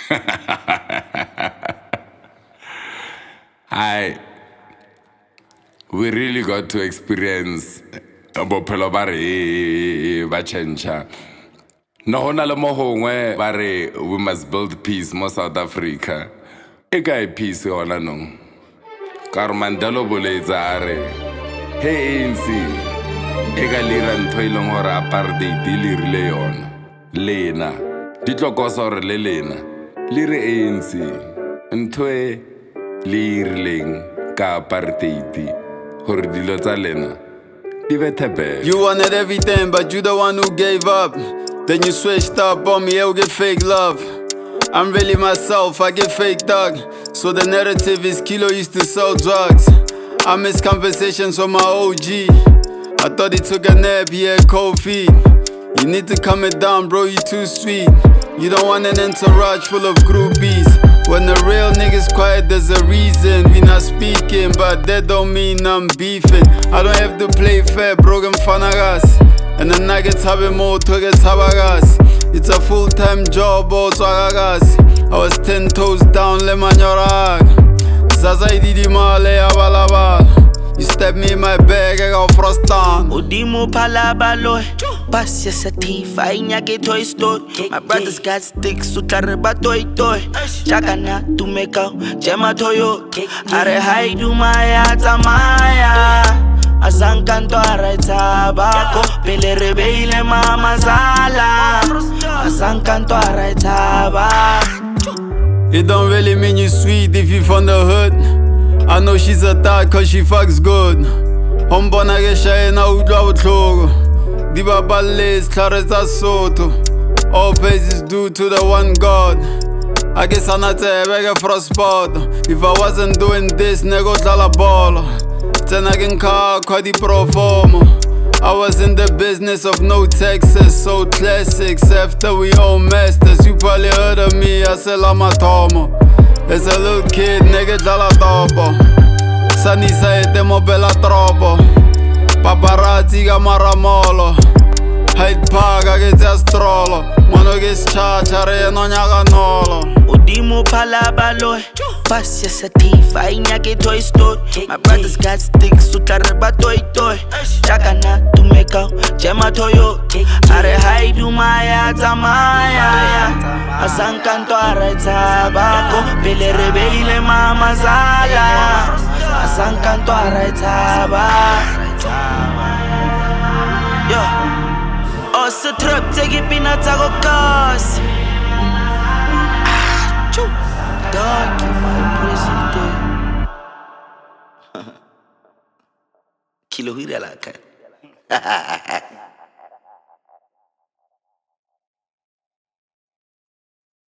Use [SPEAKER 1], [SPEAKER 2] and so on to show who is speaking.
[SPEAKER 1] We really got to experience bophelo ba re ba chencha. No hona le mo hongwe ba re we must build peace mo South Africa. E kae peace hona nong? Kar Mandela boletsa a re hey ANC e ka lira ntho ileng hore apartheid e lirile yona. Lena di tlokosa hore le lena le re ANC ntho e lirileng ka apartheid hore dilo tsa lena di bethe bad.
[SPEAKER 2] You wanted everything but you the one who gave up. Then you switched up on me, you'll get fake love. I'm really myself, I get fake dog. So the narrative is Kilo used to sell drugs. I miss conversations with my OG. I thought he took a nap, he had cold feet. You need to calm it down, bro, you too sweet. You don't want an entourage full of groupies. When the real niggas quiet, there's a reason. We not speaking, but that don't mean I'm beefing. I don't have to play fair, broken fanagas. And the nuggets have it more to get tabagas. It's a full-time job, also agagas. I was 10 toes down, le manyorag. Zaza ididi male abalabal. You step me in my bag, I got frost on.
[SPEAKER 3] Udimo palabalo, pass your sativa, inyake toy store. My brothers got sticks, so tareba toy toy. Chakana to make out, jema toyo. Are haidu maya tamaya. Asankanto araitaba, pele rebeile mama zala. Asankanto araitaba.
[SPEAKER 2] It don't really mean you sweet if you from the hood. I know she's a thot cause she fucks good. Hombona ke shayena udwa utlhogo. Diba balles clareza soto. All praises due to the one God. I guess I'm not a beg for a spot. If I wasn't doing this, nego dlala ball. Then I can call Quadi Pro Forma. I was in the business of no Texas, so classics after we all masters. You probably heard of me, I said Lama Tomo. As a little kid, nigga dalla topo. Sani saete mo bella troppo. Paparazzi ga maramolo. Hyde Park che ti astrolo. Mano che sciacciare e non nyaga nolo.
[SPEAKER 3] Udimo palabalo, pass your sativa, inyake toy store. My brothers got sticks, so tareba toy toy. Chakana to make out, jema toyo. Are haidu maya tamaya. Asankanto araitaba, pele rebeile mama zala. Asankanto araitaba. Yo, osse trap tegi pinatago kas. Dog, my president. Kilo hira la cara.